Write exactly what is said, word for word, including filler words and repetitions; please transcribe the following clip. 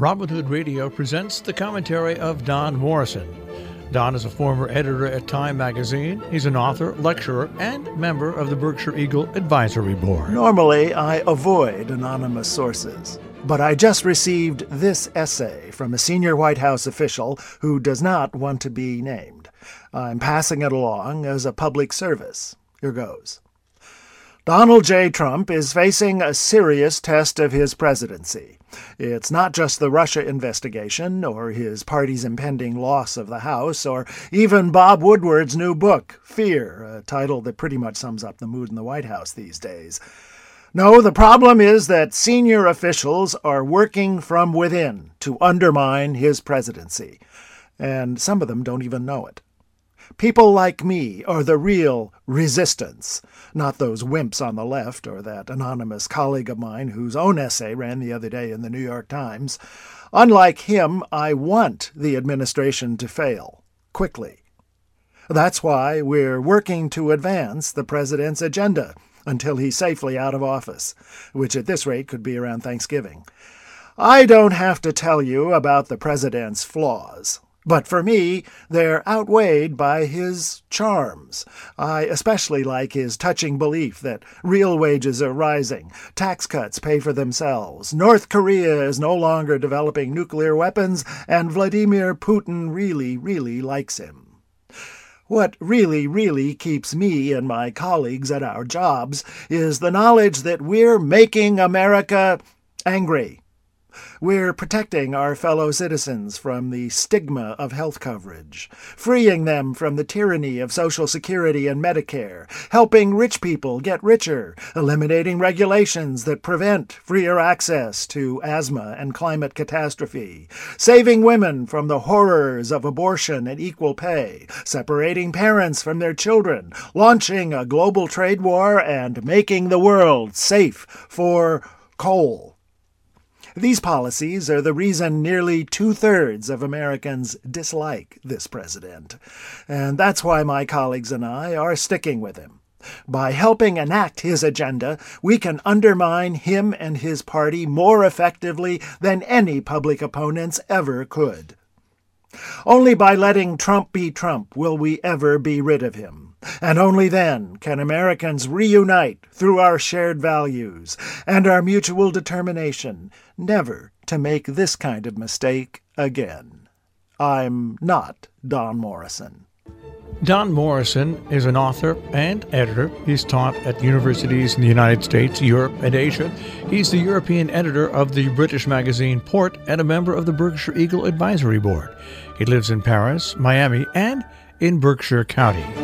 Robin Hood Radio presents the commentary of Don Morrison. Don is a former editor at Time magazine. He's an author, lecturer, and member of the Berkshire Eagle Advisory Board. Normally, I avoid anonymous sources, but I just received this essay from a senior White House official who does not want to be named. I'm passing it along as a public service. Here goes. Donald J. Trump is facing a serious test of his presidency. It's not just the Russia investigation, or his party's impending loss of the House, or even Bob Woodward's new book, Fear, a title that pretty much sums up the mood in the White House these days. No, the problem is that senior officials are working from within to undermine his presidency, and some of them don't even know it. People like me are the real resistance, not those wimps on the left or that anonymous colleague of mine whose own essay ran the other day in the New York Times. Unlike him, I want the administration to fail, quickly. That's why we're working to advance the president's agenda until he's safely out of office, which at this rate could be around Thanksgiving. I don't have to tell you about the president's flaws. But for me, they're outweighed by his charms. I especially like his touching belief that real wages are rising, tax cuts pay for themselves, North Korea is no longer developing nuclear weapons, and Vladimir Putin really, really likes him. What really, really keeps me and my colleagues at our jobs is the knowledge that we're making America angry. We're protecting our fellow citizens from the stigma of health coverage, freeing them from the tyranny of Social Security and Medicare, helping rich people get richer, eliminating regulations that prevent freer access to asthma and climate catastrophe, saving women from the horrors of abortion and equal pay, separating parents from their children, launching a global trade war, and making the world safe for coal. These policies are the reason nearly two-thirds of Americans dislike this president. And that's why my colleagues and I are sticking with him. By helping enact his agenda, we can undermine him and his party more effectively than any public opponents ever could. Only by letting Trump be Trump will we ever be rid of him. And only then can Americans reunite through our shared values and our mutual determination never to make this kind of mistake again. I'm not Don Morrison. Don Morrison is an author and editor. He's taught at universities in the United States, Europe, and Asia. He's the European editor of the British magazine Port and a member of the Berkshire Eagle Advisory Board. He lives in Paris, Miami, and in Berkshire County.